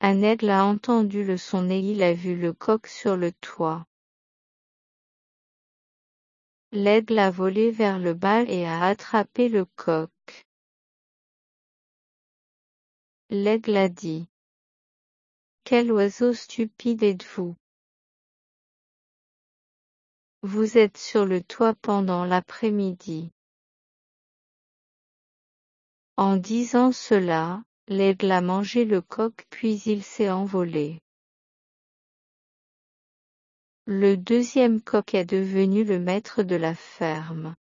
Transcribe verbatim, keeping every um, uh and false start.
Un aigle a entendu le son et il a vu le coq sur le toit. L'aigle a volé vers le bas et a attrapé le coq. L'aigle a dit: Quel oiseau stupide êtes-vous! Vous êtes sur le toit pendant l'après-midi. En disant cela, l'aigle a mangé le coq puis il s'est envolé. Le deuxième coq est devenu le maître de la ferme.